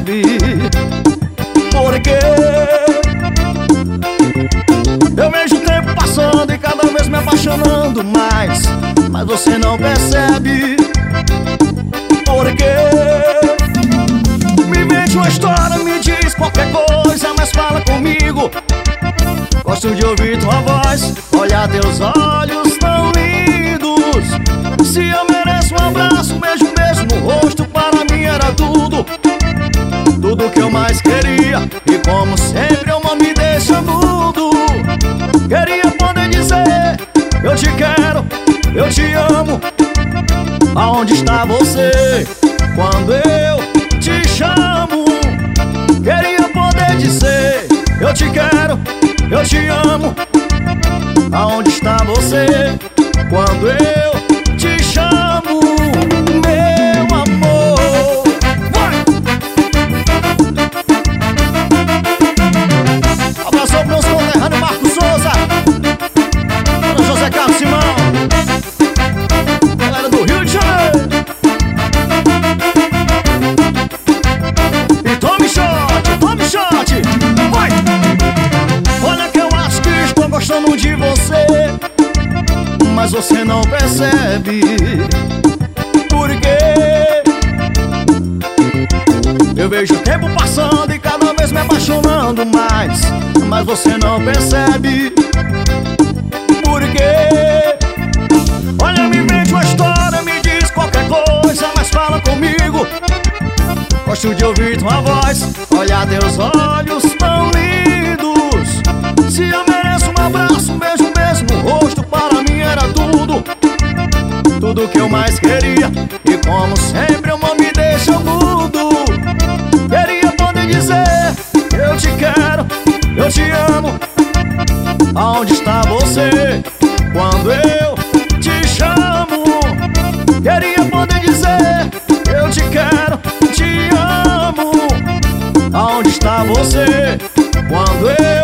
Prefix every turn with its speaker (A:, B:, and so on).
A: percebe. Porque eu vejo o tempo passando e cada vez me apaixonando mais, mas você não percebe. Porque me vende uma história, me diz qualquer coisa, mas fala comigo. Gosto de ouvir tua voz, olhar teus olhos tão lindos. Se eu mereço um abraço, um beijo no rosto, para mim era tudo, tudo que eu mais queria. E como sempre eu não me deixa mudo. Queria poder dizer, eu te quero, eu te amo. Aonde está você quando eu te chamo? Queria poder dizer, eu te quero, eu te amo. Aonde está você quando eu te chamo? Meu amor, vai! Abraço pro nosso conterrâneo Marcos Souza, para José Carlos Simão, galera do Rio de Janeiro. E tome shot, vai! Olha que eu acho que estou gostando de você, mas você não percebe. Porque eu vejo o tempo passando e cada vez me apaixonando mais, mas você não percebe. Porque olha, me vende uma história, me diz qualquer coisa, mas fala comigo. Gosto de ouvir tua voz, olhar teus olhos tão lindos. Se eu mereço um abraço, um beijo no rosto, para mim era tudo, tudo que eu mais queria. E como sempre eu não me deixo mudo. Queria poder dizer, eu te quero, eu te amo. Aonde está você quando eu te chamo? Queria poder dizer, eu te quero, te amo. Aonde está você quando eu